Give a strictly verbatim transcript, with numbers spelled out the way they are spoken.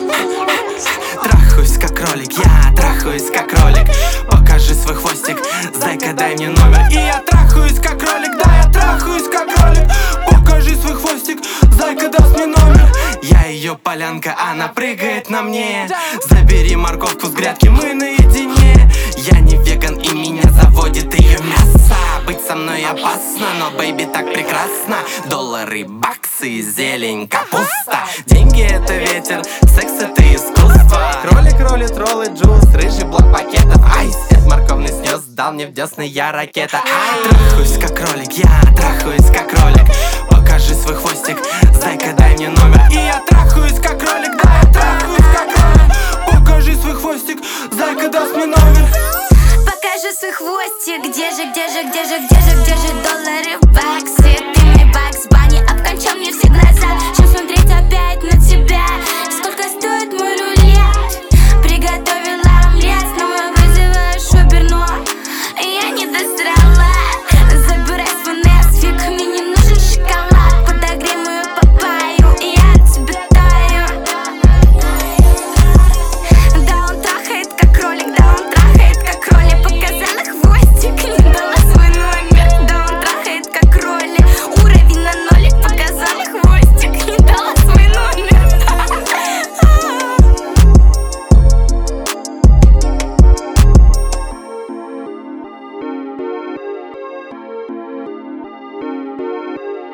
Трахаюсь как кролик, я трахаюсь как кролик. Покажи свой хвостик, зайка, дай мне номер. И я трахаюсь как кролик, да, я трахаюсь как кролик. Покажи свой хвостик, зайка, даст мне номер. Я ее полянка, она прыгает на мне. Забери морковку с грядки, мы наедине. Я не веган и меня заводит ее мясо. Быть со мной опасно, но бэйби так прекрасно. Доллары, баксы, зелень, капуста. Деньги это ветер, секс это искусство. Кролик ролит, роллы, джус, рыжий блок пакетов. Айс, морковный снес, дал мне в десны, я ракета. Ай, трахаюсь как кролик, я трахаюсь как кролик. Покажи свой хвостик, зайка, дай мне номер. И я трахаюсь как кролик, да, я трахаюсь как кролик. Покажи свой хвостик, зайка, даст мне номер. Покажи свой хвостик, где же, где же, где же, где же, где же доллары, баксы? Ты мне Бакс Банни, обкончал мне все глаза. Чем смотреть опять на